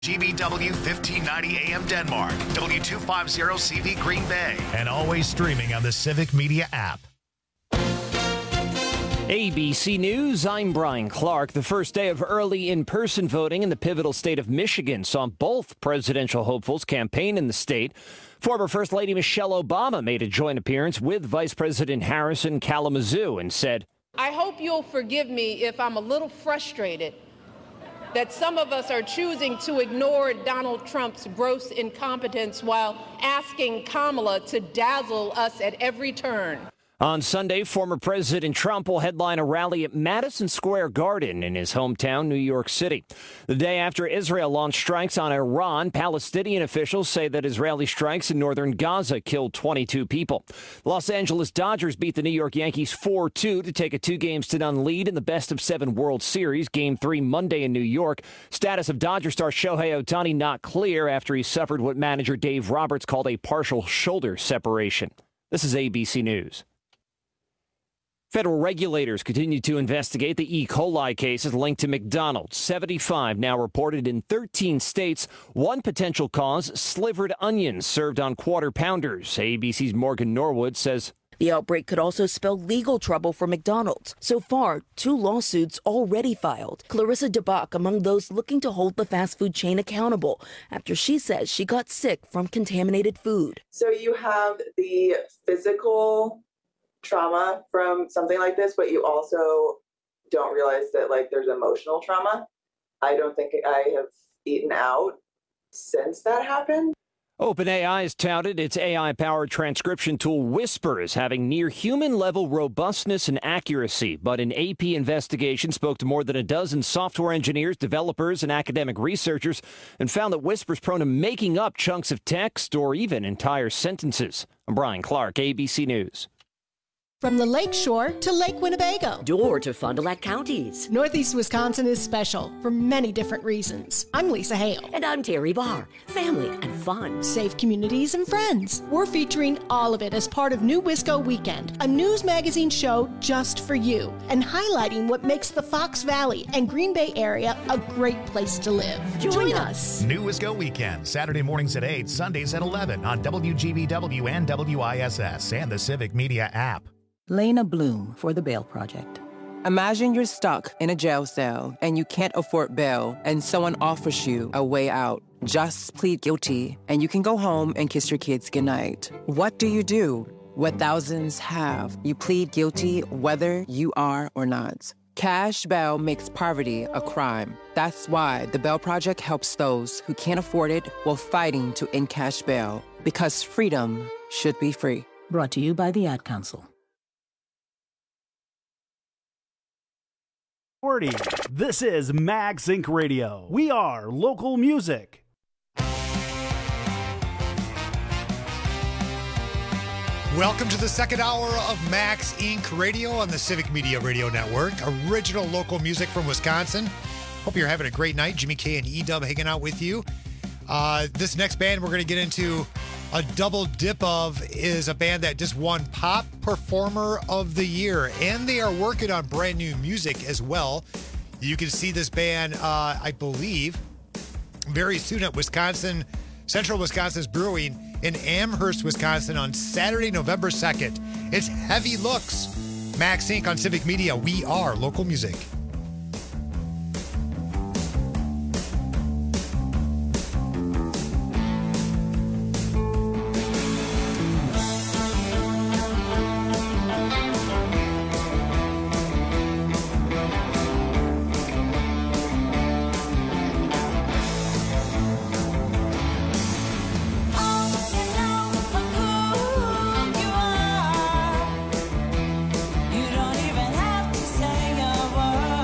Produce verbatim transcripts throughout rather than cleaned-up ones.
G B W fifteen ninety A M Denmark, W two fifty C V Green Bay, and always streaming on the Civic Media app. A B C News, I'm Brian Clark. The first day of early in-person voting in the pivotal state of Michigan saw both presidential hopefuls campaign in the state. Former First Lady Michelle Obama made a joint appearance with Vice President Harris in Kalamazoo and said, I hope you'll forgive me if I'm a little frustrated that some of us are choosing to ignore Donald Trump's gross incompetence while asking Kamala to dazzle us at every turn. On Sunday, former President Trump will headline a rally at Madison Square Garden in his hometown, New York City. The day after Israel launched strikes on Iran, Palestinian officials say that Israeli strikes in northern Gaza killed twenty-two people. Los Angeles Dodgers beat the New York Yankees four two to take a two games to none lead in the best of seven World Series. Game three Monday in New York. Status of Dodger star Shohei Ohtani not clear after he suffered what manager Dave Roberts called a partial shoulder separation. This is A B C News. Federal regulators continue to investigate the E. coli cases linked to McDonald's. seventy-five now reported in thirteen states. One potential cause, slivered onions served on quarter pounders. A B C's Morgan Norwood says the outbreak could also spell legal trouble for McDonald's. So far, two lawsuits already filed. Clarissa DeBach among those looking to hold the fast food chain accountable after she says she got sick from contaminated food. So you have the physical trauma from something like this, but you also don't realize that like there's emotional trauma. I don't think I have eaten out since that happened. OpenAI has touted its A I-powered transcription tool Whisper as having near-human-level robustness and accuracy. But an A P investigation spoke to more than a dozen software engineers, developers, and academic researchers and found that Whisper's prone to making up chunks of text or even entire sentences. I'm Brian Clark, A B C News. From the Lake Shore to Lake Winnebago. Door to Fond du Lac counties. Northeast Wisconsin is special for many different reasons. I'm Lisa Hale. And I'm Terry Barr. Family and fun. Safe communities and friends. We're featuring all of it as part of New Wisco Weekend, a news magazine show just for you, and highlighting what makes the Fox Valley and Green Bay area a great place to live. Join, Join us. us. New Wisco Weekend, Saturday mornings at eight, Sundays at eleven on W G B W and W I S S and the Civic Media app. Lena Bloom for the Bail Project. Imagine you're stuck in a jail cell and you can't afford bail and someone offers you a way out. Just plead guilty and you can go home and kiss your kids goodnight. What do you do? What thousands have. You plead guilty whether you are or not. Cash bail makes poverty a crime. That's why the Bail Project helps those who can't afford it while fighting to end cash bail. Because freedom should be free. Brought to you by the Ad Council. This is Max Incorporated. Radio. We are local music. Welcome to the second hour of Max Incorporated. Radio on the Civic Media Radio Network. Original local music from Wisconsin. Hope you're having a great night. Jimmy K and E-Dub hanging out with you. Uh, this next band we're going to get into a double dip of is a band that just won Pop Performer of the Year, and they are working on brand new music as well. You can see this band, uh, I believe, very soon at Wisconsin, Central Wisconsin's Brewing in Amherst, Wisconsin on Saturday, November second. It's Heavy Looks. Max Incorporated on Civic Media. We are local music. You don't even have to say a word.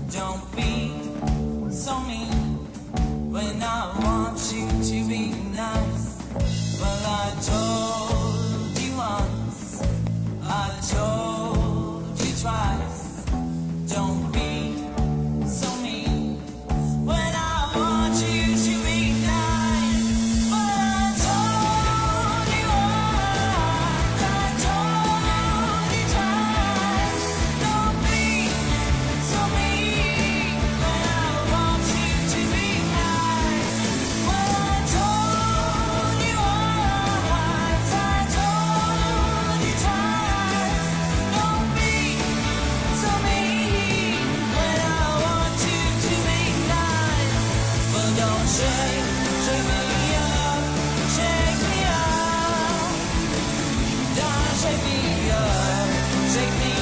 Don't be so mean when I want you to be nice. Well, I told you once, I told you twice. Don't be so mean when I want you to be nice. But I told you once, I told you twice. Don't be so mean when I want you to be nice. Well, I told you once, I told you twice. Don't be so mean when I want you to be nice. Well, don't shake, shake me up, shake me up. Don't shake me up, shake me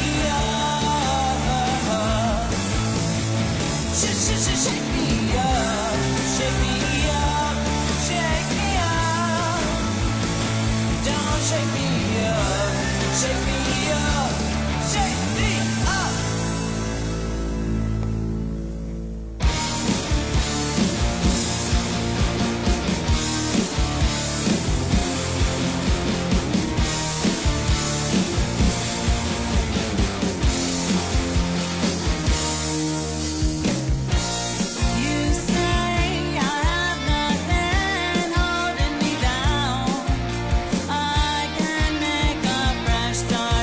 up. Shake, shake, shake, shake me up, shake me up, shake me up. Don't shake me up, shake me up, shake me up. You say I have nothing holding me down. I can make a fresh start.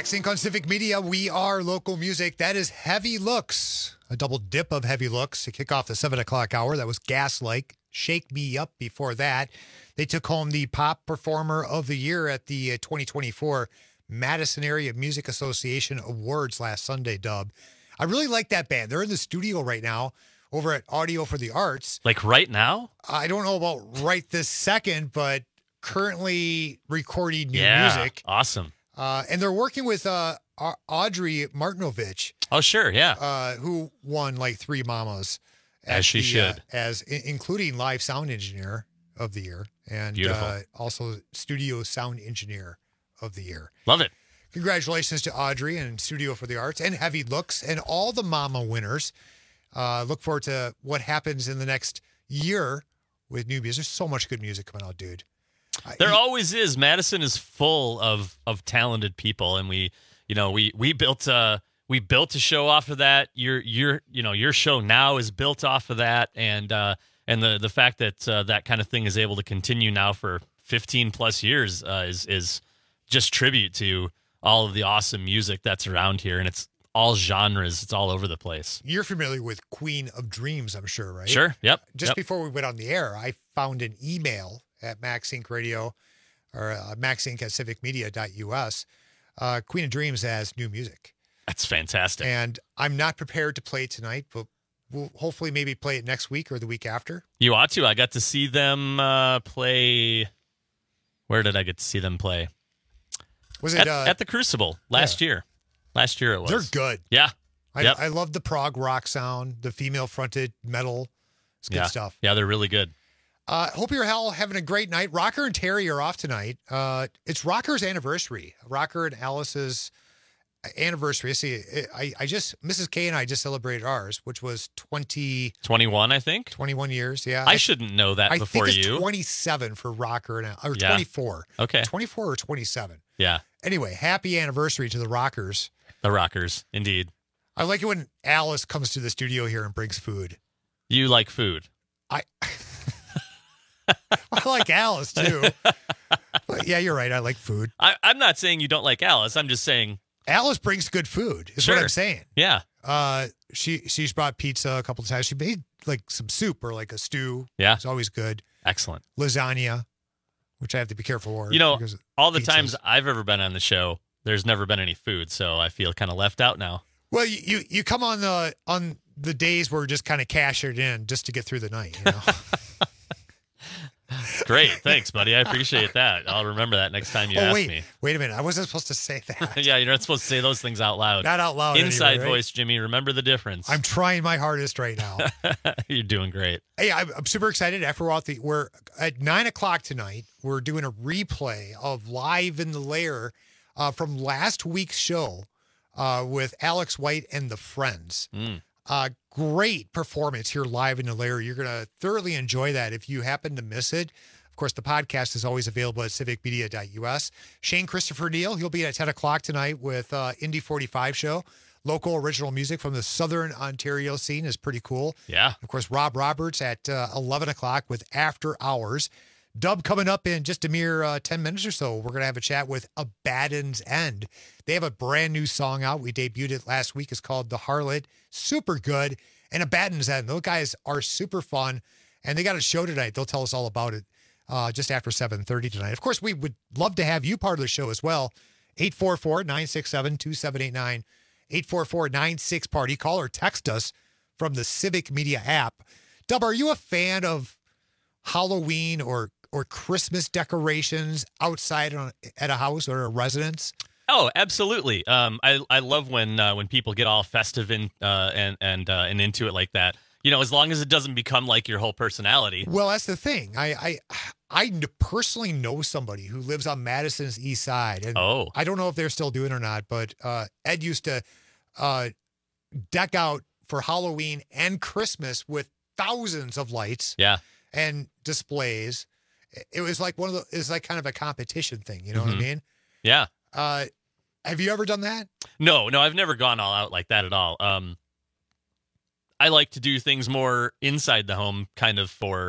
Max Inc on Civic Media. We are local music. That is Heavy Looks, a double dip of Heavy Looks to kick off the seven o'clock hour. That was Gaslight, Shake Me Up before that. They took home the Pop Performer of the Year at the twenty twenty-four Madison Area Music Association Awards last Sunday, Dub. I really like that band. They're in the studio right now over at Audio for the Arts. Like right now? I don't know about right this second, but currently recording new yeah, music. Awesome. Uh, and they're working with uh, Audrey Martinovich. Oh, sure, yeah. Uh, who won like three Mamas. As she the, should. Uh, as I- including Live Sound Engineer of the Year. And uh, also Studio Sound Engineer of the Year. Love it. Congratulations to Audrey and Studio for the Arts and Heavy Looks and all the Mama winners. Uh, look forward to what happens in the next year with new music. There's so much good music coming out, dude. There I, always is. Madison is full of of talented people, and we, you know, we we built a we built a show off of that. Your your you know your show now is built off of that, and uh, and the the fact that uh, that kind of thing is able to continue now for fifteen plus years uh, is is just tribute to all of the awesome music that's around here, and it's all genres. It's all over the place. You're familiar with Queen of Dreams, I'm sure, right? Sure. Yep. Just yep. before we went on the air, I found an email at Max Inc Radio or uh, maxinc at civicmedia.us. Uh, Queen of Dreams has new music. That's fantastic. And I'm not prepared to play it tonight, but we'll hopefully maybe play it next week or the week after. You ought to. I got to see them uh, play. Where did I get to see them play? Was it at, uh, at the Crucible last yeah. year? Last year it was. They're good. Yeah. I, yep. I love the prog rock sound, the female-fronted metal. It's good yeah. stuff. Yeah, they're really good. Uh, hope you're all having a great night. Rocker and Terry are off tonight. Uh, it's Rocker's anniversary. Rocker and Alice's anniversary. See, I, I just, Missus K and I just celebrated ours, which was twenty... twenty-one, I think. twenty-one years, yeah. I, I shouldn't know that I before think it's you. twenty-seven for Rocker and or yeah. twenty-four. Okay. twenty-four or twenty-seven. Yeah. Anyway, happy anniversary to the Rockers. The Rockers, indeed. I like it when Alice comes to the studio here and brings food. You like food. I I like Alice, too. But yeah, you're right. I like food. I, I'm not saying you don't like Alice. I'm just saying... Alice brings good food, is sure. what I'm saying. Yeah. Uh, she She's brought pizza a couple of times. She made like some soup or like a stew. Yeah. It's always good. Excellent. Lasagna, which I have to be careful for. You know, all the pizzas. times I've ever been on the show, there's never been any food, so I feel kind of left out now. Well, you, you, you come on the on the days where we're just kind of cash it in just to get through the night, you know? Great. Thanks, buddy. I appreciate that. I'll remember that next time you oh, ask wait, me. Wait a minute. I wasn't supposed to say that. Yeah, you're not supposed to say those things out loud. Not out loud. Inside anyway, right? voice, Jimmy. Remember the difference. I'm trying my hardest right now. You're doing great. Hey, I'm, I'm super excited. After all, the, we're at nine o'clock tonight. We're doing a replay of Live in the Lair uh, from last week's show uh, with Alex White and the Friends. Mm. Uh, great performance here live in the Lair. You're going to thoroughly enjoy that if you happen to miss it. Of course, the podcast is always available at civicmedia.us. Shane Christopher Neal, he'll be at ten o'clock tonight with uh, Indy forty-five show. Local original music from the Southern Ontario scene is pretty cool. Yeah. Of course, Rob Roberts at uh, eleven o'clock with After Hours. Dub coming up in just a mere uh, ten minutes or so. We're going to have a chat with Abaddon's End. They have a brand new song out. We debuted it last week. It's called The Harlot. Super good. And Abaddon's End. Those guys are super fun. And they got a show tonight. They'll tell us all about it uh, just after seven thirty tonight. Of course, we would love to have you part of the show as well. eight four four, nine six seven, two seven eight nine. eight four four, nine six, party. Call or text us from the Civic Media app. Dub, are you a fan of Halloween or or Christmas decorations outside on, at a house or a residence? Oh, absolutely. Um, I I love when uh, when people get all festive and uh, and and uh, and into it like that. You know, as long as it doesn't become like your whole personality. Well, that's the thing. I I I personally know somebody who lives on Madison's east side, and oh. I don't know if they're still doing it or not. But uh, Ed used to uh, deck out for Halloween and Christmas with thousands of lights. Yeah. And displays. It was like one of the, it's like kind of a competition thing. You know mm-hmm. what I mean? Yeah. Uh, have you ever done that? No, no, I've never gone all out like that at all. Um, I like to do things more inside the home, kind of for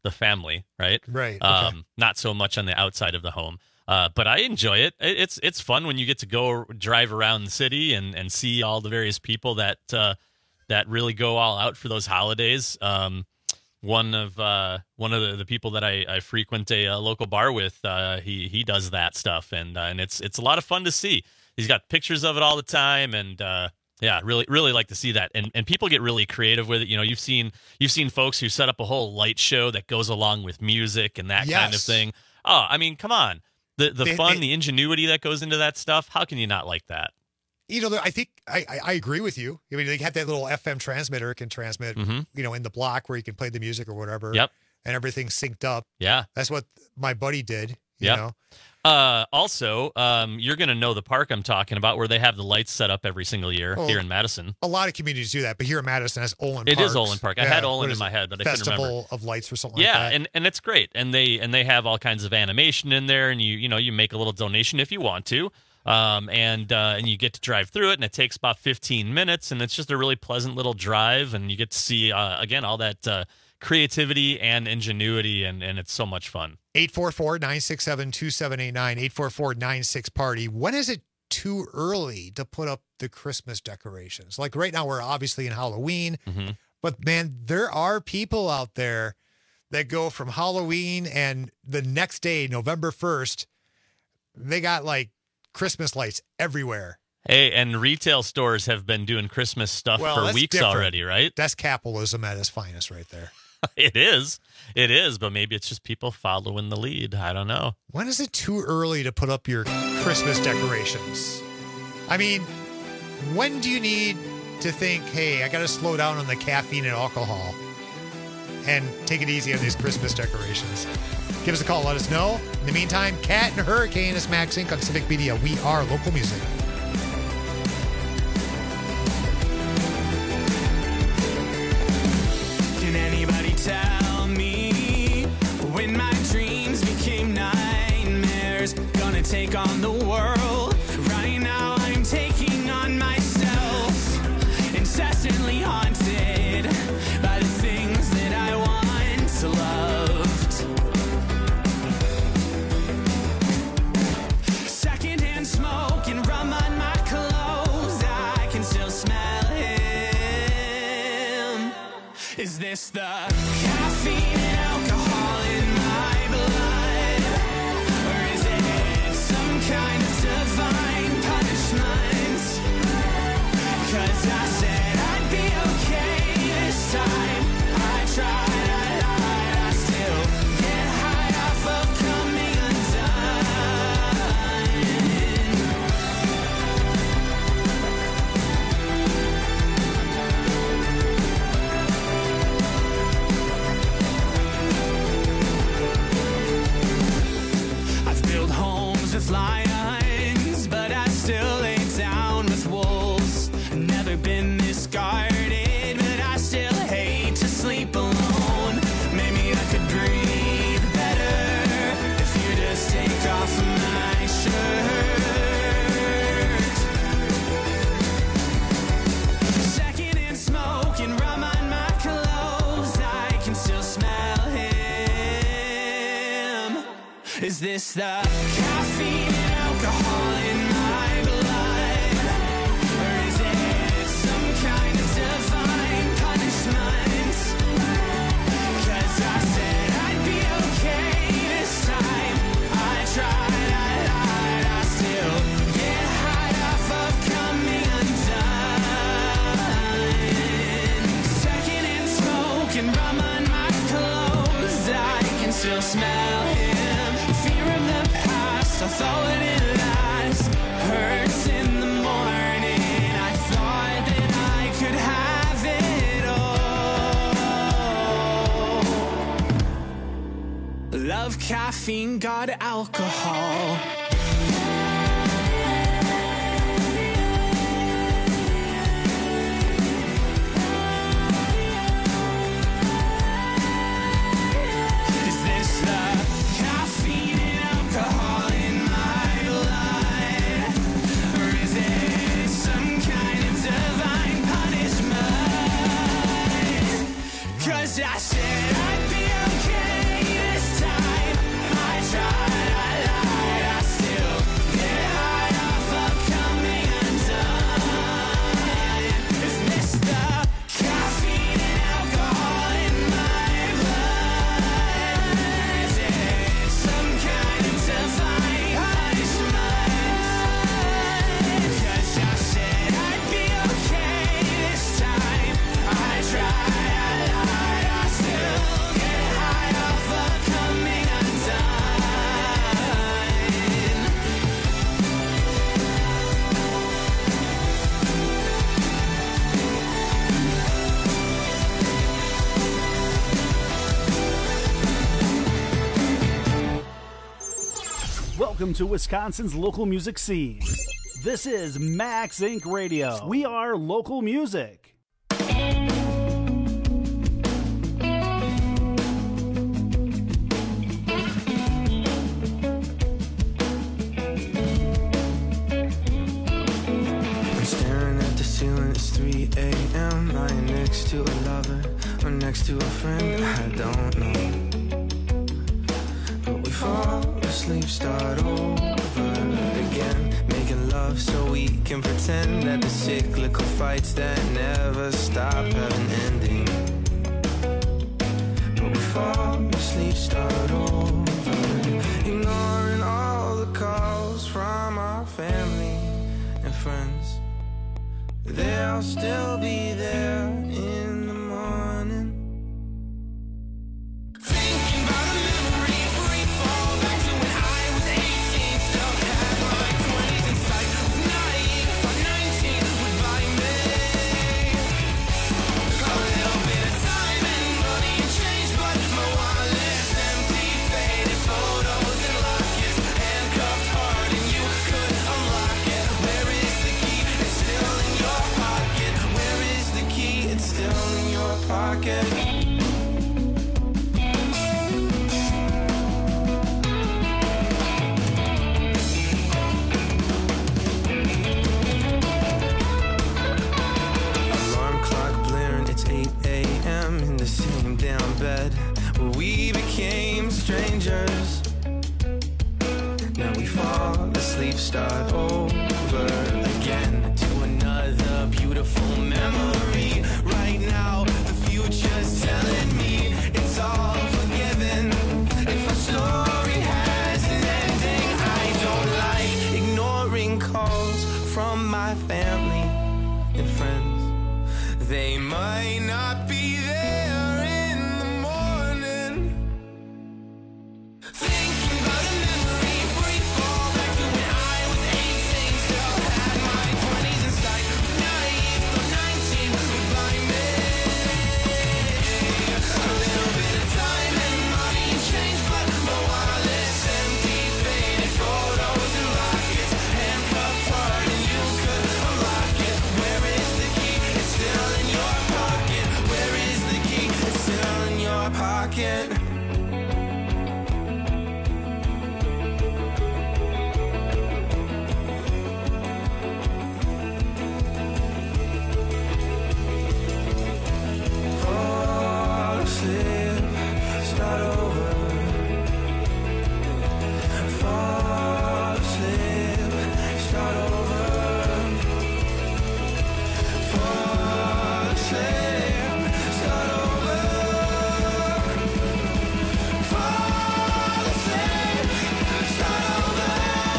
the family, right? Right. Okay. Um, not so much on the outside of the home. Uh, but I enjoy it. It- It's it's fun when you get to go drive around the city and, and see all the various people that uh, that really go all out for those holidays. Um, one of uh, one of the, the people that I, I frequent a, a local bar with, uh, he he does that stuff, and uh, and it's it's a lot of fun to see. He's got pictures of it all the time, and uh, yeah, really really like to see that. And and people get really creative with it. You know, you've seen you've seen folks who set up a whole light show that goes along with music and that kind of Yes. thing. Oh, I mean, come on. The the They- fun, they- the ingenuity that goes into that stuff. How can you not like that? You know, I think I, I, I agree with you. I mean, they have that little F M transmitter. It can transmit, Mhm. you know, in the block where you can play the music or whatever. Yep. And everything's synced up. Yeah. That's what my buddy did. You Yep. know? Uh, also, um, you're going to know the park I'm talking about where they have the lights set up every single year Oh, here in Madison. A lot of communities do that, but here in Madison, that's Olin It Parks. is Olin Park. I Yeah, had what Olin in is my it? head, but I couldn't remember. Festival of Lights or something Yeah, like that. and, and it's great. And they and they have all kinds of animation in there, and you you know you make a little donation if you want to, um, and uh, and you get to drive through it, and it takes about fifteen minutes, and it's just a really pleasant little drive, and you get to see uh, again all that uh, creativity and ingenuity, and and it's so much fun. eight four four, nine six seven, two seven eight nine, eight four four, nine six party. When is it too early to put up the Christmas decorations? Like right now, we're obviously in Halloween, Mm-hmm. but man, there are people out there that go from Halloween and the next day, November first, they got like Christmas lights everywhere. Hey, and retail stores have been doing Christmas stuff Well, for that's weeks different. already, right? That's capitalism at its finest right there. It is. It is, but maybe it's just people following the lead. I don't know. When is it too early to put up your Christmas decorations? I mean, when do you need to think, hey, I got to slow down on the caffeine and alcohol and take it easy on these Christmas decorations? Give us a call. Let us know. In the meantime, Cat and Hurricane is Max Inc on Civic Media. We are local music. Can anybody tell me when my dreams became nightmares? Gonna take on the world. Right now I'm taking on myself. Incessantly haunted by the things that I once loved. Secondhand smoke and rum on my clothes. I can still smell him. Is this the caffeine and alcohol in my blood? Or is it some kind of divine punishment? 'Cause I said I'd be okay this time. I tried, I lied, I still get high off of coming I've built homes with lions, but I still lay down with wolves. Never been this guarded, but I still hate to sleep alone. Maybe I could breathe better if you just take off my shirt. Secondhand smoke and rum on my clothes. I can still smell him. Is this the caffeine and alcohol in my blood? Or is it some kind of divine punishment? 'Cause I said I'd be okay this time. I tried, I lied, I still get high off of coming undone. Secondhand smoke and rum on my clothes. I can still smell him. Fear of the past, I thought it last. Hurts in the morning. I thought that I could have it all. Love caffeine, got alcohol. Is this the caffeine and alcohol in my blood? Or is it some kind of divine punishment? 'Cause I said I'd be okay Welcome to Wisconsin's local music scene. This is Max Incorporated. Radio. We are local music. three a.m. lying next to a lover or next to a friend, I don't know. But we fall asleep, start over again, making love so we can pretend that the cyclical fights that never stop have an ending. But we fall asleep, start over, ignoring all the calls from our family and friends. They'll still be there in the morning. Thinking about a memory, free fall back to when I was eighteen. Still had my twenties in sight. Was naive, for nineteen would buy me a little bit of time and money and change, but my wallet's empty, faded photos and lockets, handcuffed hard, and you could unlock it. Where is the key? It's still in your pocket. Where is the key? It's still in your pocket. Alarm clock blaring, it's eight a.m. in the same damn bed where we became strangers. Now we fall asleep, start over again to another beautiful memory. Right now, the future's telling me it's all forgiven. If a story has an ending, I don't like ignoring calls from my family and friends. They might not be there in the morning. Thinking about a memory, free fall back to when I was eighteen. Still had my twenties in sight. Was naive, though nineteen would buy me a little bit of time and money and change, but my wallet's empty, faded photos and lockets, handcuffed hard, and you could unlock it. Where is the key? It's still in your pocket. Where is the key? It's still in your pocket. Fall asleep, start over. Fall asleep, start over. Fall asleep, start over. Fall asleep, start over.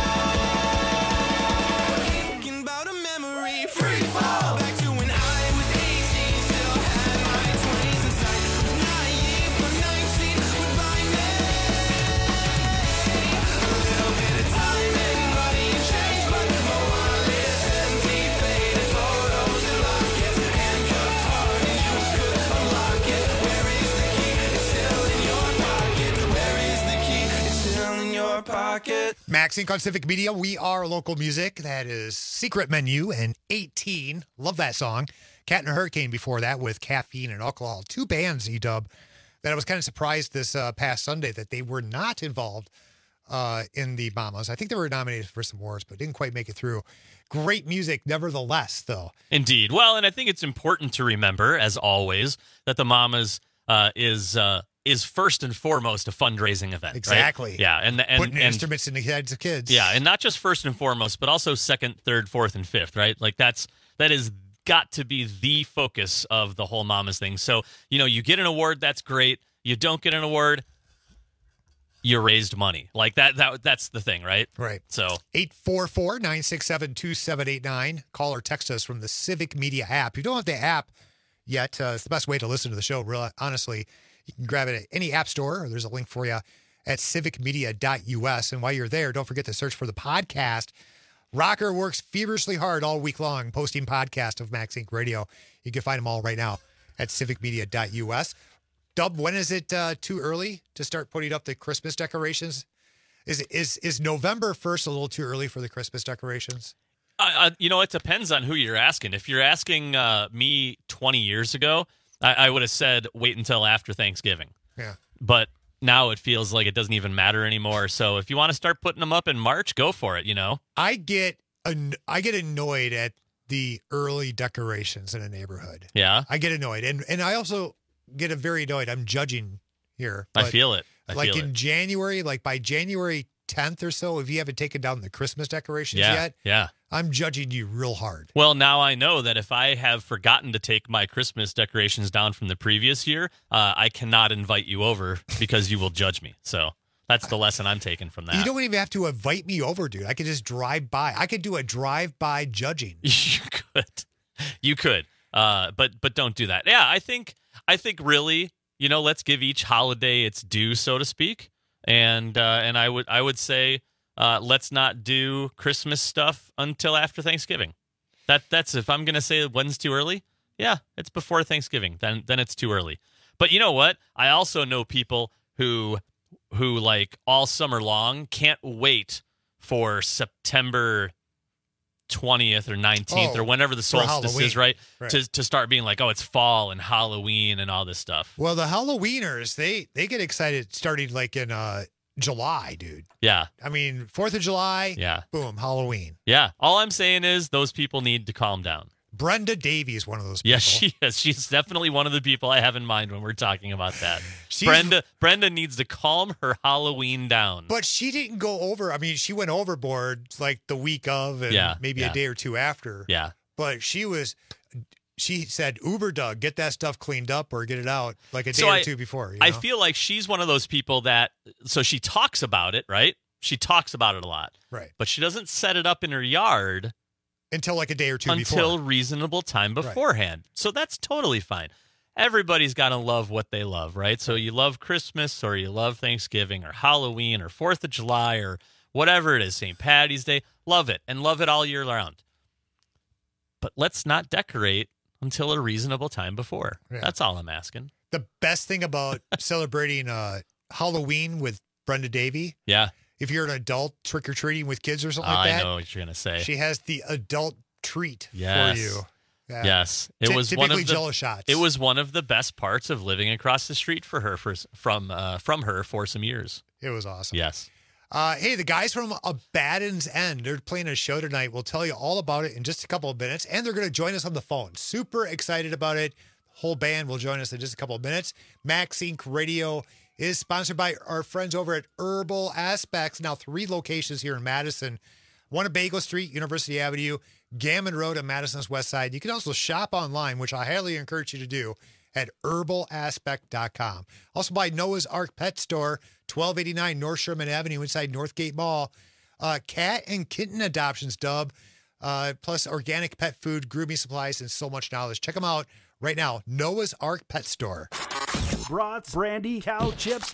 Thinking about a memory, free fall back to when I was eighteen. Still had my twenties in sight. Was naive, but nineteen would buy me a little bit of time and money and change, but my wallet's empty, faded photos and lockets, handcuffed hard, and you could unlock it. Where is the key? It's still in your pocket. Where is the key? It's still in your pocket. Max Inc on Civic Media. We are local music. That is Secret Menu and eighteen. Love that song. Cat and a Hurricane before that with Caffeine and Alcohol. Two bands, E-Dub, that I was kind of surprised this uh, past Sunday that they were not involved uh, in the Mamas. I think they were nominated for some awards, but didn't quite make it through. Great music, nevertheless, though. Indeed. Well, and I think it's important to remember, as always, that the Mamas uh, is uh, is first and foremost a fundraising event. right? Exactly. Yeah, and and, Putting and instruments in the heads of kids. yeah, and not just first and foremost, but also second, third, fourth, and fifth. Right? Like that's that is got to be the focus of the whole Mamas thing. So you know, you get an award, that's great. You don't get an award, you raised money. Like that. That that's the thing, right? Right. So eight four four, nine six seven, two seven eight nine. Call or text us from the Civic Media app. If you don't have the app yet, uh, it's the best way to listen to the show, really, honestly. You can grab it at any app store, or there's a link for you at civic media dot u s. And while you're there, don't forget to search for the podcast. Rocker works feverishly hard all week long posting podcasts of Max Inc Radio. You can find them all right now at civic media dot u s. Dub, when is it uh, too early to start putting up the Christmas decorations Is is is November first a little too early for the Christmas decorations? Uh, you know, it depends on who you're asking. If you're asking uh, me twenty years ago, I, I would have said wait until after Thanksgiving. Yeah. But now it feels like it doesn't even matter anymore. So if you want to start putting them up in March, go for it, you know? I get an, I get annoyed at the early decorations in a neighborhood. Yeah. I get annoyed. And and I also get a very annoyed. I'm judging here. I feel it. I like feel in it. January, like by January tenth or so, if you haven't taken down the Christmas decorations Yeah, yet, yeah. I'm judging you real hard. Well, now I know that if I have forgotten to take my Christmas decorations down from the previous year, uh, I cannot invite you over because you will judge me. So that's the lesson I'm taking from that. You don't even have to invite me over, dude. I could just drive by. I could do a drive-by judging. You could. You could. Uh, but but don't do that. Yeah, I think I think really, you know, let's give each holiday its due, so to speak. And uh, and I would I would say uh, let's not do Christmas stuff until after Thanksgiving. That that's if I'm gonna say when's too early. Yeah, it's before Thanksgiving. Then then it's too early. But you know what? I also know people who who like all summer long can't wait for September twentieth or nineteenth Oh, or whenever the for solstice Halloween. is, right? Right. To to start being like, oh, it's fall and Halloween and all this stuff. Well, the Halloweeners, they they get excited starting like in uh, July, dude. Yeah. I mean, fourth of July, Yeah. boom, Halloween. Yeah. All I'm saying is those people need to calm down. Brenda Davy is one of those people. Yes, she is. She's definitely one of the people I have in mind when we're talking about that. She's- Brenda Brenda needs to calm her Halloween down. But she didn't go over. I mean, she went overboard like the week of and Yeah, maybe yeah. a day or two after. Yeah. But she was, she said, Uber Doug, get that stuff cleaned up or get it out like a day So or I- two before. You I know? feel like she's one of those people that, so she talks about it, right? She talks about it a lot. Right. But she doesn't set it up in her yard Until like a day or two until before. reasonable time beforehand. So that's totally fine. Everybody's got to love what they love, right? So you love Christmas or you love Thanksgiving or Halloween or fourth of July or whatever it is, Saint Patty's Day. Love it and love it all year round. But let's not decorate until a reasonable time before. Yeah. That's all I'm asking. The best thing about celebrating uh, Halloween with Brenda Davy, Yeah. if you're an adult trick or treating with kids or something like I that, know what you're going to say. she has the adult treat Yes. for you. Yeah. Yes, it Ty- was one typically of the Jello shots. It was one of the best parts of living across the street for her for from uh, from her for some years. It was awesome. Yes. Uh, hey, the guys from Abaddon's End, they're playing a show tonight. We'll tell you all about it in just a couple of minutes, and they're going to join us on the phone. Super excited about it. The whole band will join us in just a couple of minutes. Max Incorporated. Radio is sponsored by our friends over at Herbal Aspects. Now, three locations here in Madison. One at Bagel Street, University Avenue, Gammon Road on Madison's west side. You can also shop online, which I highly encourage you to do, at herbal aspect dot com. Also by Noah's Ark Pet Store, twelve eighty-nine North Sherman Avenue inside Northgate Mall. Uh, cat and kitten adoptions, Dub, uh, plus organic pet food, grooming supplies, and so much knowledge. Check them out right now. Noah's Ark Pet Store. Brats, brandy, cow chips,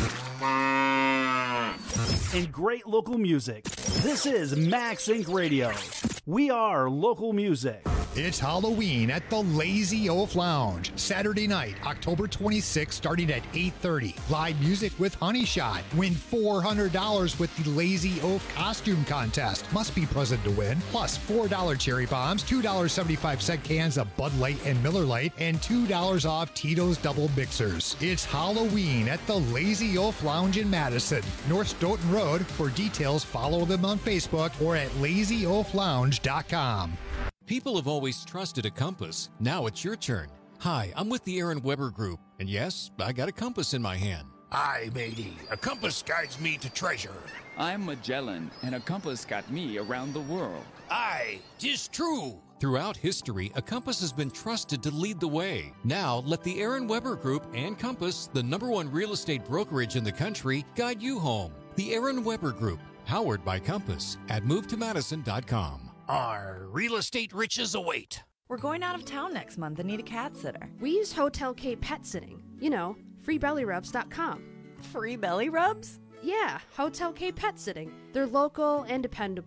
and great local music. This is Max Incorporated. Radio. We are local music. It's Halloween at the Lazy Oaf Lounge. Saturday night, October twenty-sixth, starting at eight thirty. Live music with Honey Shot. Win four hundred dollars with the Lazy Oaf costume contest. Must be present to win. Plus four dollars cherry bombs, two dollars and seventy-five cents cans of Bud Light and Miller Lite, and two dollars off Tito's Double Mixers. It's Halloween at the Lazy Oaf Lounge in Madison. North Stoughton Road. For details, follow them on Facebook or at lazy oaf lounge dot com. People have always trusted a compass. Now it's your turn. Hi, I'm with the Aaron Weber Group, and yes, I got a compass in my hand. Aye, matey. A compass guides me to treasure. I'm Magellan, and a compass got me around the world. Aye, 'tis true. Throughout history, a compass has been trusted to lead the way. Now, let the Aaron Weber Group and Compass, the number one real estate brokerage in the country, guide you home. The Aaron Weber Group, powered by Compass, at move to madison dot com. Our real estate riches await. We're going out of town next month and need a cat sitter. We use Hotel K Pet Sitting. You know, free belly rubs dot com. Free belly rubs? Yeah, Hotel K Pet Sitting. They're local and dependable.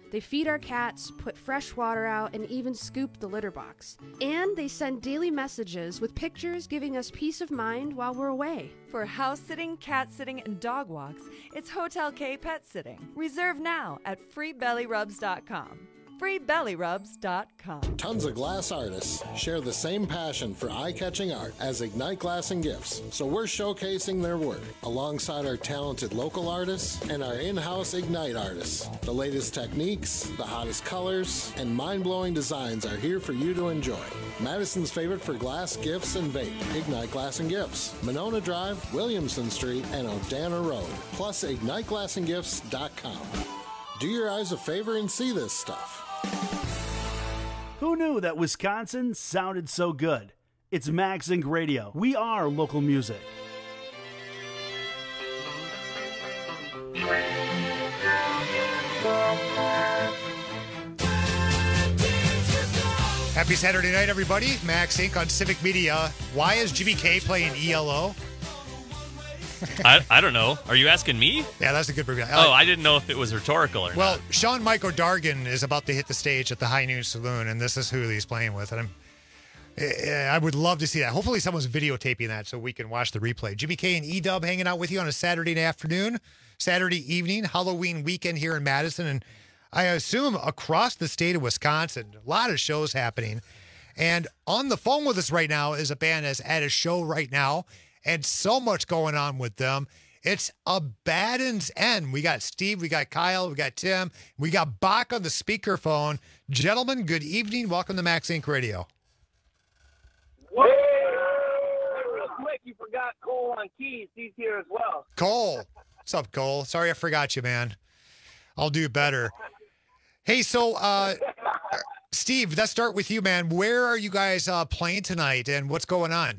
They feed our cats, put fresh water out, and even scoop the litter box. And they send daily messages with pictures giving us peace of mind while we're away. For house sitting, cat sitting, and dog walks, it's Hotel K Pet Sitting. Reserve now at free belly rubs dot com. free belly rubs dot com. Tons of glass artists share the same passion for eye-catching art as Ignite Glass and Gifts, so we're showcasing their work alongside our talented local artists and our in-house Ignite artists. The latest techniques, the hottest colors, and mind-blowing designs are here for you to enjoy. Madison's favorite for glass, gifts, and vape, Ignite Glass and Gifts, Monona Drive, Williamson Street, and Odana Road, plus ignite glass and gifts dot com. Do your eyes a favor and see this stuff. Who knew that Wisconsin sounded so good? It's Max Inc Radio. We are local music. Happy Saturday night, everybody. Max Incorporated on Civic Media. Why is Jimmy K playing E L O? I, I don't know. Are you asking me? Yeah, that's a good review. Oh, I didn't know if it was rhetorical or well, not. Well, Sean Michael Dargan is about to hit the stage at the High Noon Saloon, and this is who he's playing with. And I'm, I would love to see that. Hopefully someone's videotaping that so we can watch the replay. Jimmy K and E-Dub hanging out with you on a Saturday afternoon, Saturday evening, Halloween weekend here in Madison, and I assume across the state of Wisconsin. A lot of shows happening. And on the phone with us right now is a band that's at a show right now, and so much going on with them. It's Abaddon's End. We got Steve, we got Kyle, we got Tim, we got Bach on the speakerphone. Gentlemen, good evening. Welcome to Max Inc Radio. What? Real quick, you forgot Cole on keys. He's here as well. Cole. What's up, Cole? Sorry I forgot you, man. I'll do better. Hey, so, uh, Steve, let's start with you, man. Where are you guys uh, playing tonight, and what's going on?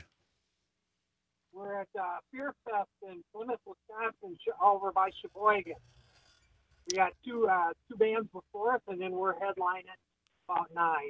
We're at uh, Fear Fest in Plymouth, Wisconsin, sh- over by Sheboygan. We got two uh, two bands before us, and then we're headlining about nine.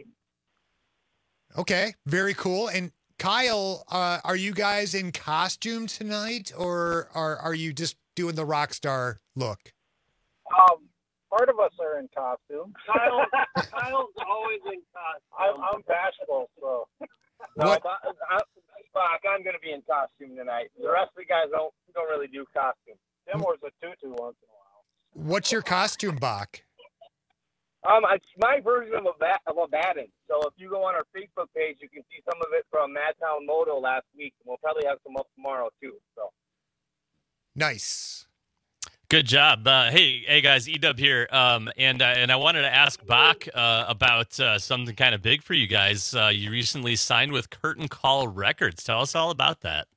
Okay, very cool. And Kyle, uh, are you guys in costume tonight, or are are you just doing the rock star look? Um, part of us are in costume. Kyle, Kyle's always in costume. I'm, I'm bashful, so. No, but, I, Bach, I'm going to be in costume tonight. The rest of the guys don't don't really do costume. Tim wears a tutu once in a while. What's your costume, Bach? Um, it's my version of a bat of a Abaddon. So if you go on our Facebook page, you can see some of it from Madtown Moto last week. And we'll probably have some up tomorrow too. So nice. Good job. Uh, hey, hey guys, E-Dub here. Um, and, uh, and I wanted to ask Bach uh, about uh, something kind of big for you guys. Uh, you recently signed with Curtain Call Records. Tell us all about that.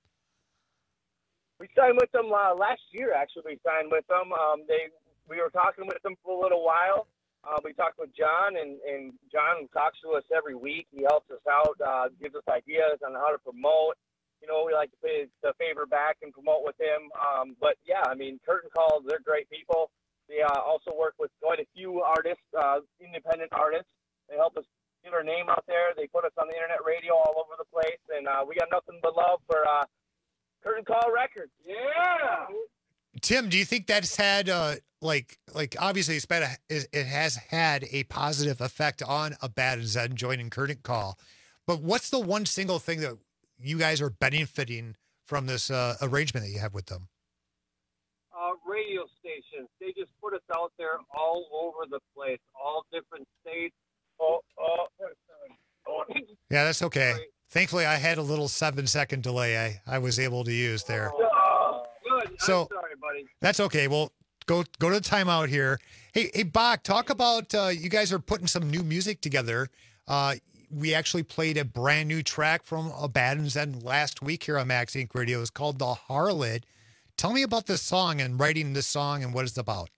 We signed with them uh, last year, actually. We signed with them. Um, they We were talking with them for a little while. Uh, we talked with John, and, and John talks to us every week. He helps us out, uh, gives us ideas on how to promote. You know, we like to pay the favor back and promote with him. Um, but, yeah, I mean, Curtain Call, they're great people. They uh, also work with quite a few artists, uh, independent artists. They help us get our name out there. They put us on the internet radio all over the place. And uh, we got nothing but love for uh, Curtain Call Records. Yeah! Tim, do you think that's had, uh, like, like obviously it's been a, it has had a positive effect on Abaddon's End joining Curtain Call. But what's the one single thing that you guys are benefiting from this uh, arrangement that you have with them? Uh, radio stations. They just put us out there all over the place, all different states. Oh, oh, oh. Yeah, that's okay. Sorry. Thankfully, I had a little seven-second delay I, I was able to use there. Oh, good. So, I'm sorry, buddy. That's okay. Well, go go to the timeout here. Hey, hey, Bach, talk about uh, you guys are putting some new music together. Uh, we actually played a brand new track from Abaddon's End last week here on Max Inc Radio. It's called The Harlot. Tell me about this song and writing this song and what it's about.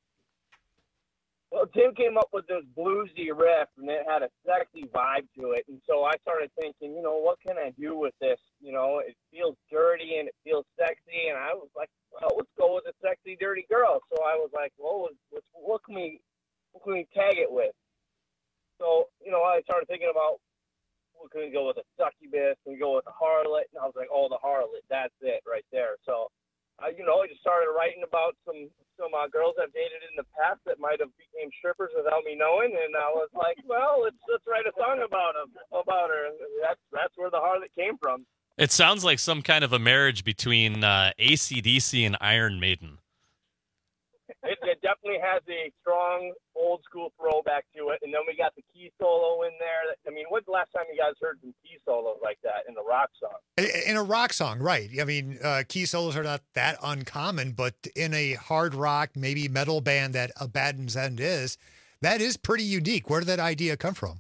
Well, Tim came up with this bluesy riff, and it had a sexy vibe to it. And so I started thinking, you know, what can I do with this? You know, it feels dirty and it feels sexy. And I was like, well, let's go with a sexy, dirty girl. So I was like, well, let's, what can we, what can we tag it with? So, you know, I started thinking about, well, can we go with a succubus? Can we go with a harlot? And I was like, oh, the harlot, that's it right there. So I, you know, I just started writing about some some uh, girls I've dated in the past that might have became strippers without me knowing, and I was like, well, let's let's write a song about them, about her. And that's that's where the Harlot came from. It sounds like some kind of a marriage between uh, A C D C and Iron Maiden. It, it definitely has a strong old school throwback to it, and then we got the key solo in there. I mean, when's the last time you guys heard some key solos like that in a rock song? In a rock song, right. I mean, uh, key solos are not that uncommon, but in a hard rock, maybe metal band that A Baden's End is, that is pretty unique. Where did that idea come from?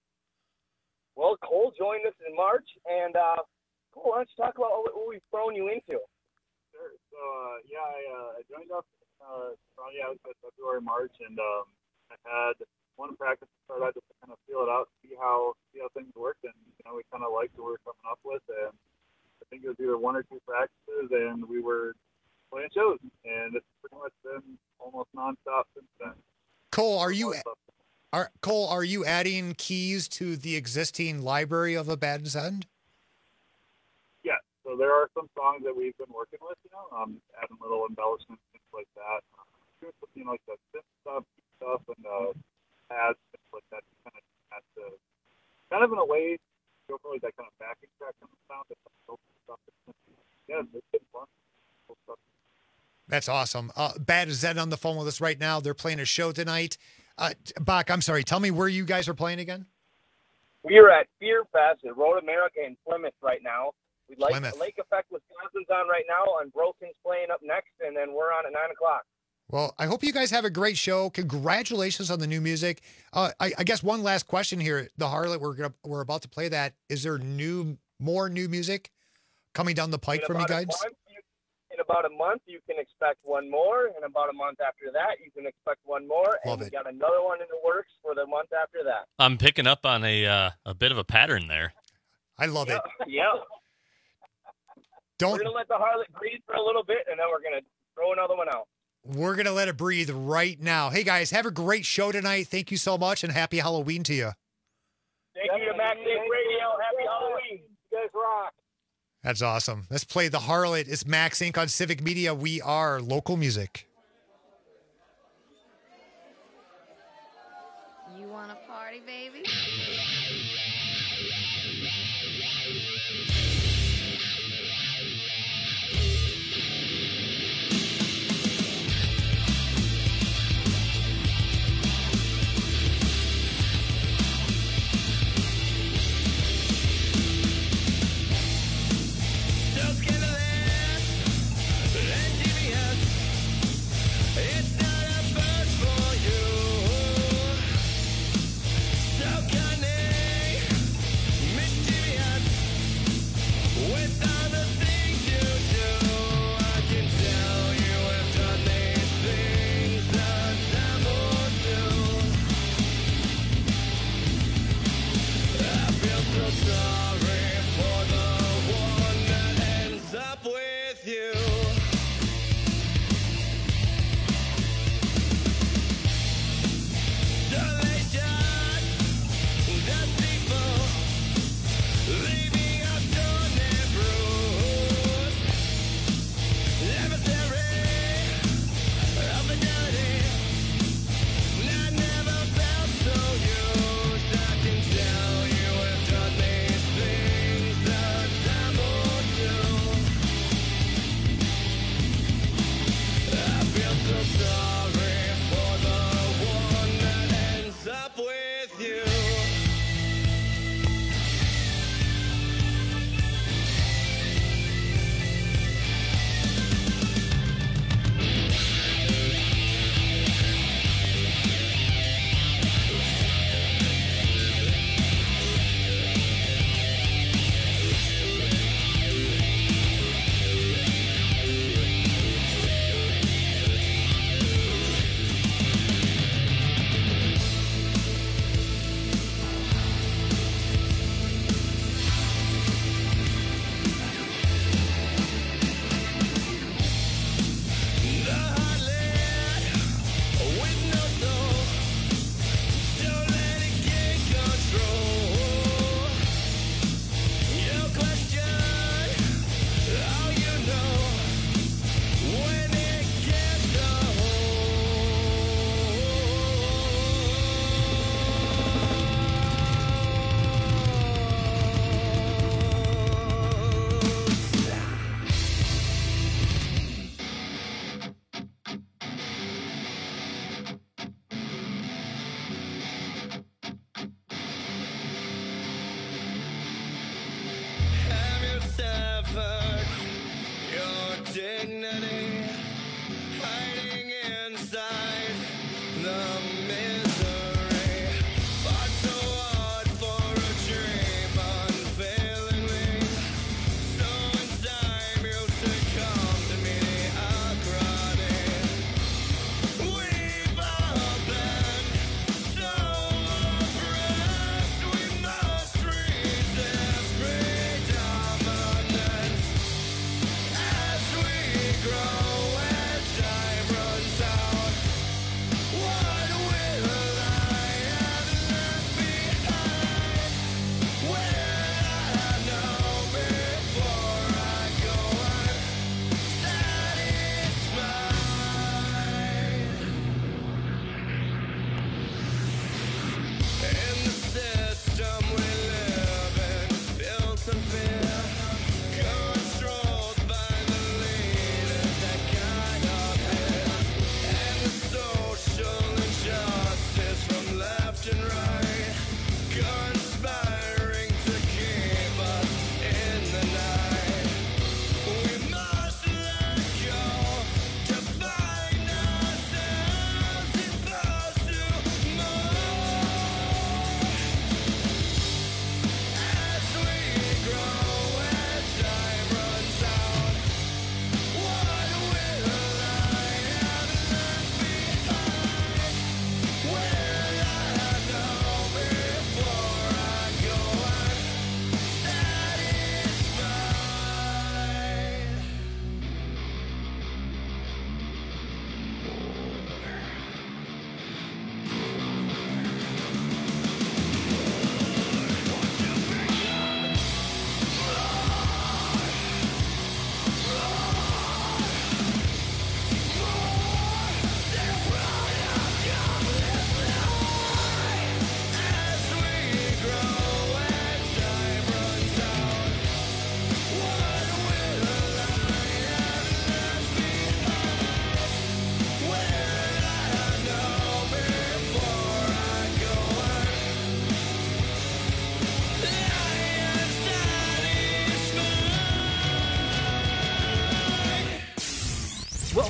Well, Cole joined us in March, and uh, Cole, why don't you talk about what we've thrown you into? Sure. So, uh, yeah, I, uh, I joined up uh, probably yeah, it was February, March, and um, I had one practice to start out just to kind of feel it out, see how see how things worked, and you know we kind of liked what we were coming up with, and I think it was either one or two practices, and we were playing shows, and it's pretty much been almost nonstop since then. Cole, are you are Cole? Are you adding keys to the existing library of A Baden's End? Yeah. So there are some songs that we've been working with, you know, um, adding little embellishments, things like that. Um, doing something like that synth stuff, stuff, and uh, pads, things like that. Kind of has to, kind of in a way, go for like that kind of backing track kind of sound. That stuff. Yeah, it's been fun. Cool stuff. That's awesome. Uh, Baden's End on the phone with us right now. They're playing a show tonight. Uh, Bach, I'm sorry. Tell me where you guys are playing again. We are at Fear Fest at Road America in Plymouth right now. We'd like Plymouth. Lake Effect, Wisconsin's on right now, and Broken's playing up next, and then we're on at nine o'clock. Well, I hope you guys have a great show. Congratulations on the new music. Uh, I, I guess one last question here. The Harlot, we're gonna, we're about to play that. Is there new, more new music coming down the pike In from you about a guys? month, you- In about a month, you can expect one more, and about a month after that, you can expect one more, and Love we it. got another one in the works for the month after that. I'm picking up on a uh, a bit of a pattern there. I love it. Yeah. Don't. We're going to let the Harlot breathe for a little bit, and then we're going to throw another one out. We're going to let it breathe right now. Hey, guys, have a great show tonight. Thank you so much, and happy Halloween to you. Thank you to Max Inc Radio. Happy Halloween. You guys rock. That's awesome. Let's play The Harlot. It's Max Incorporated on Civic Media. We are local music. You want to party, baby? With all the things you do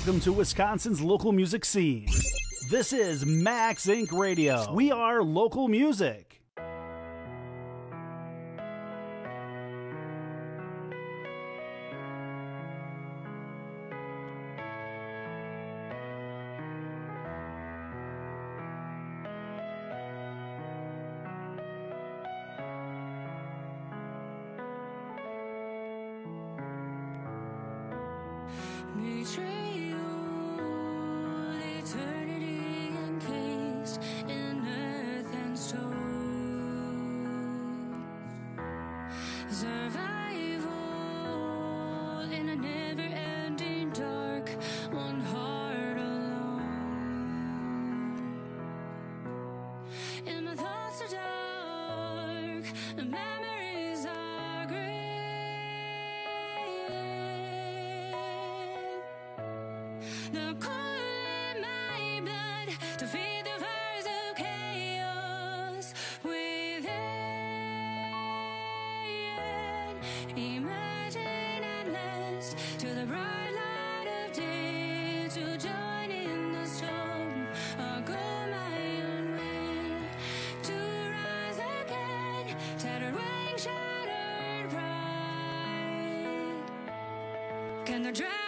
Welcome to Wisconsin's local music scene. This is Max Incorporated. Radio. We are local music. Can the dragons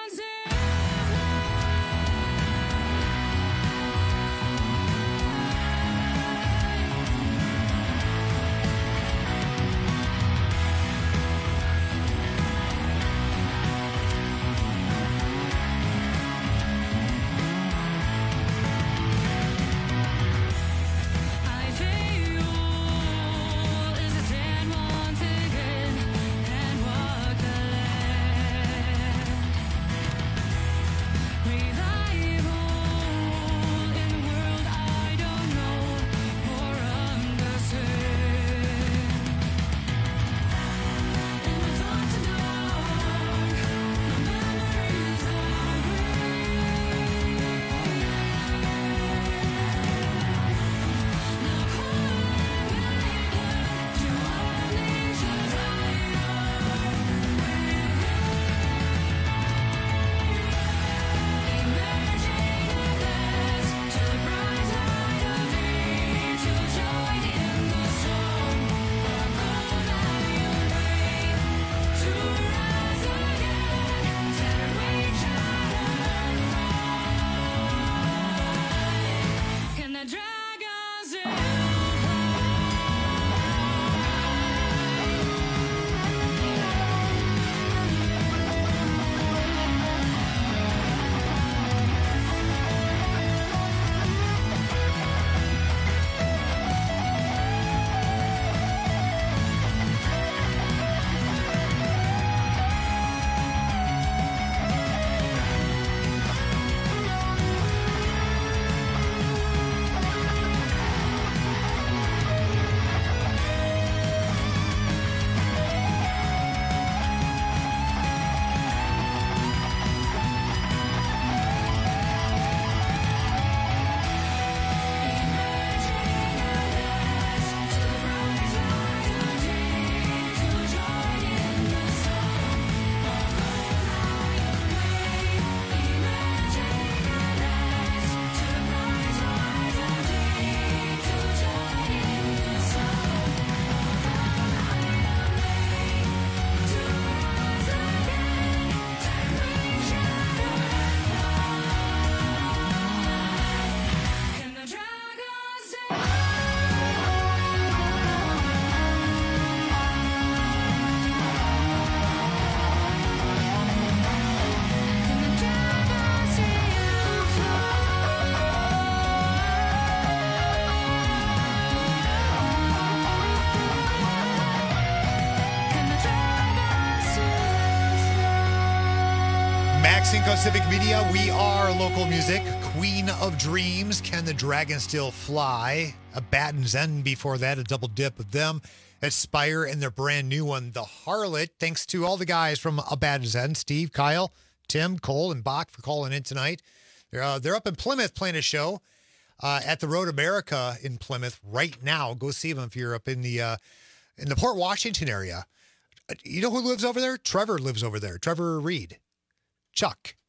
Cinco Civic Media, we are local music. Queen of Dreams, Can the Dragon Still Fly? A Batten's End before that, a double dip of them. Aspire and their brand new one, The Harlot. Thanks to all the guys from A Batten's End, Steve, Kyle, Tim, Cole, and Bach for calling in tonight. They're, uh, they're up in Plymouth playing a show uh, at the Road America in Plymouth right now. Go see them if you're up in the, uh, in the Port Washington area. You know who lives over there? Trevor lives over there. Trevor Reed. Chuck.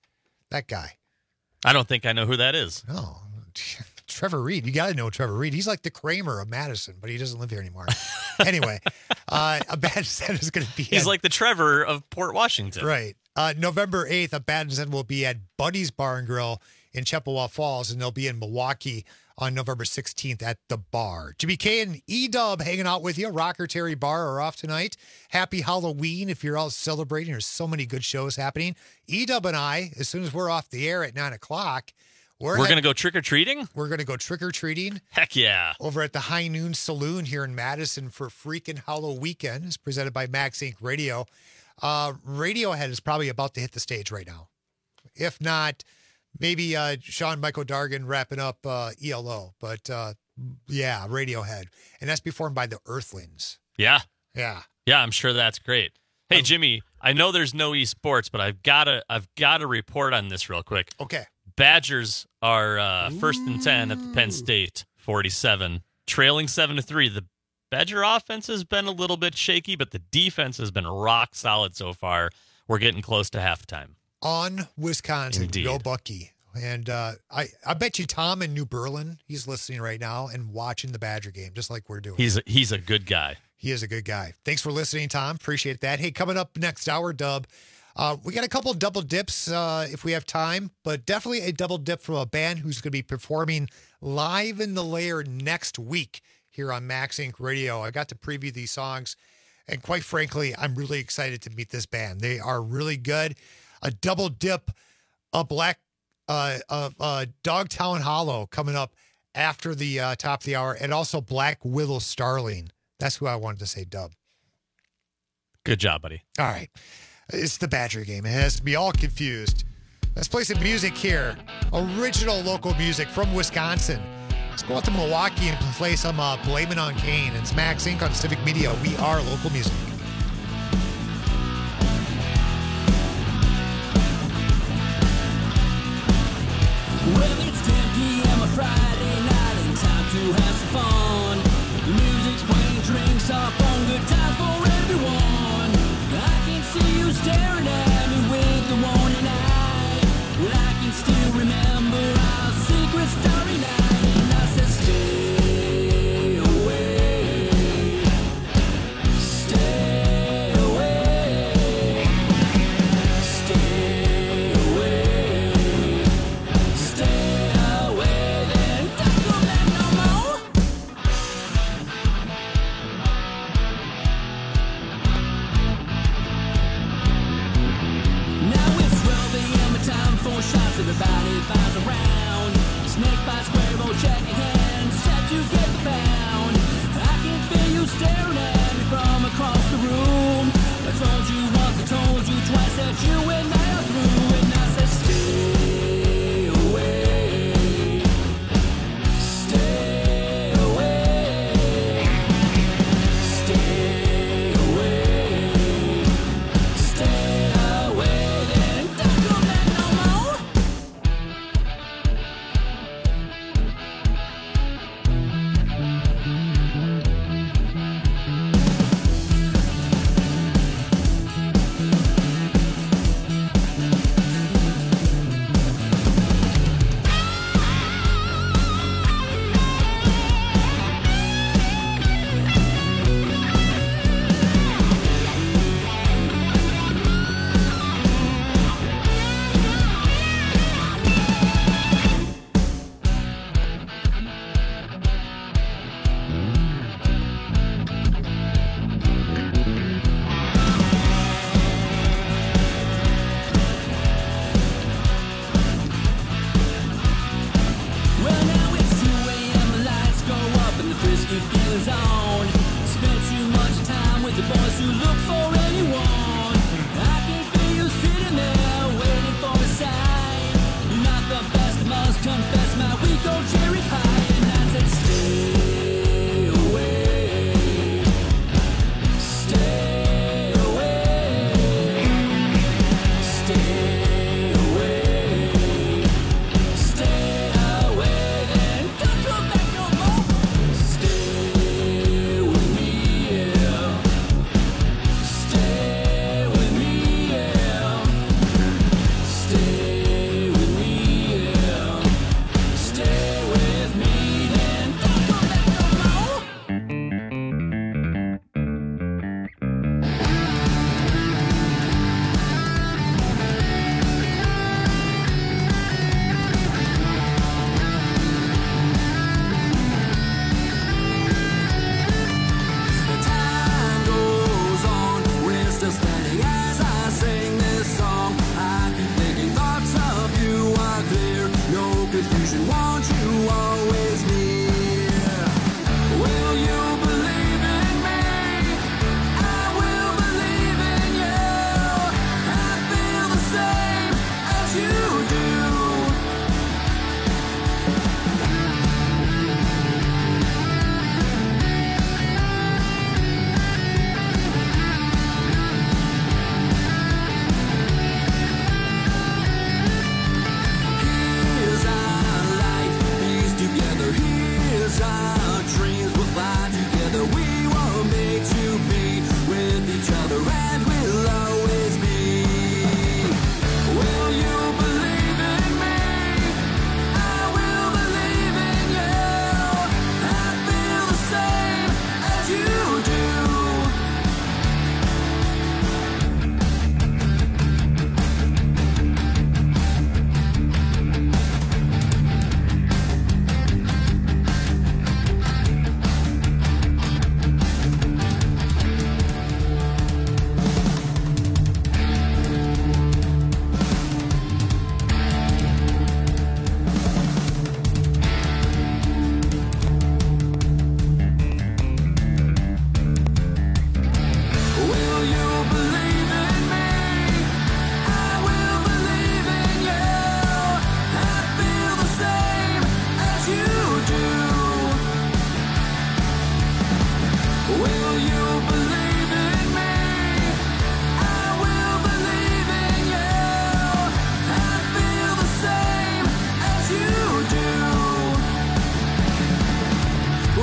That guy. I don't think I know who that is. Oh, Trevor Reed. You got to know Trevor Reed. He's like the Kramer of Madison, but he doesn't live here anymore. Anyway, uh, a bad set is going to be. He's at, like the Trevor of Port Washington. Right. Uh, November eighth, a bad set will be at Buddy's Bar and Grill in Chippewa Falls, and they'll be in Milwaukee on November sixteenth at the bar. Jimmy K and E-Dub hanging out with you. Rocker Terry Bar are off tonight. Happy Halloween if you're all celebrating. There's so many good shows happening. E-Dub and I, as soon as we're off the air at nine o'clock, we're, we're going to go trick-or-treating? We're going to go trick-or-treating. Heck yeah. Over at the High Noon Saloon here in Madison for freaking Halloween weekend. It's presented by Max Incorporated. Radio. Uh, Radiohead is probably about to hit the stage right now. If not, maybe uh, Sean Michael Dargan wrapping up uh, E L O. But uh, yeah, Radiohead. And that's performed by the Earthlings. Yeah. Yeah. Yeah, I'm sure that's great. Hey, Jimmy, I know there's no esports, but I've got to I've got to report on this real quick. Okay. Badgers are uh, first and ten at the Penn State forty-seven, trailing seven to three. The Badger offense has been a little bit shaky, but the defense has been rock solid so far. We're getting close to halftime. On Wisconsin, Indeed. Go Bucky. And uh, I, I bet you Tom in New Berlin, he's listening right now and watching the Badger game, just like we're doing. He's a, he's a good guy. He is a good guy. Thanks for listening, Tom. Appreciate that. Hey, coming up next hour, Dub, uh, we got a couple double dips uh, if we have time, but definitely a double dip from a band who's going to be performing live in the Lair next week here on Max Incorporated. Radio. I got to preview these songs, and quite frankly, I'm really excited to meet this band. They are really good. A double dip, a black, uh, uh, uh, Dogtown Hollow coming up after the uh, top of the hour, and also Black Willow Starling. That's who I wanted to say, Dub. Good job, buddy. All right. It's the Badger game. It has to be all confused. Let's play some music here. Original local music from Wisconsin. Let's go out to Milwaukee and play some uh, Blame It on Kane. It's Max Incorporated on Civic Media. We are local music. Well, it's ten p.m. a Friday night and time to have some fun. The music's playing, drinks are fun, good times for everyone. I can see you staring at me with the warning eye. Well, I can still remember our secret starry night, and I said, stay away, stay away, stay away. Stay away, then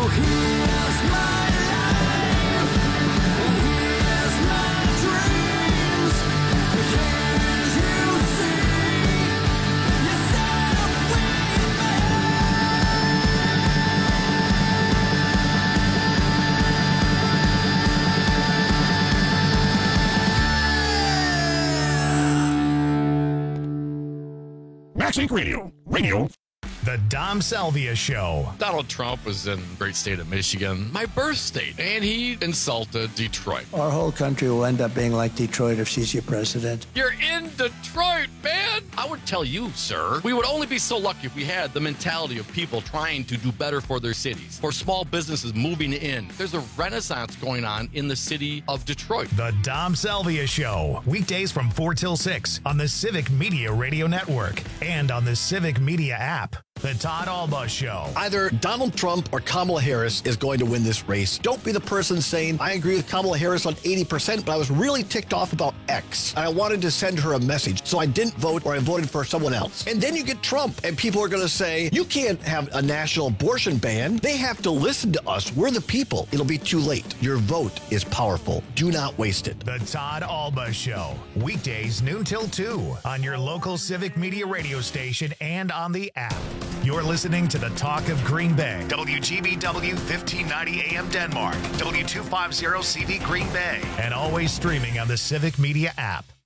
Max Inc Radio. Radio. The Dom Salvia Show. Donald Trump was in the great state of Michigan, my birth state, and he insulted Detroit. Our whole country will end up being like Detroit if she's your president. You're in Detroit, man! I would tell you, sir, we would only be so lucky if we had the mentality of people trying to do better for their cities, for small businesses moving in. There's a renaissance going on in the city of Detroit. The Dom Salvia Show. Weekdays from four till six on the Civic Media Radio Network and on the Civic Media app. The Todd Alba Show. Either Donald Trump or Kamala Harris is going to win this race. Don't be the person saying, I agree with Kamala Harris on eighty percent, but I was really ticked off about X. And I wanted to send her a message, so I didn't vote or I voted for someone else. And then you get Trump, and people are going to say, you can't have a national abortion ban. They have to listen to us. We're the people. It'll be too late. Your vote is powerful. Do not waste it. The Todd Alba Show. Weekdays noon till two on your local Civic Media radio station and on the app. You're listening to the Talk of Green Bay. W G B W fifteen ninety A M Denmark. W two fifty C V Green Bay. And always streaming on the Civic Media app.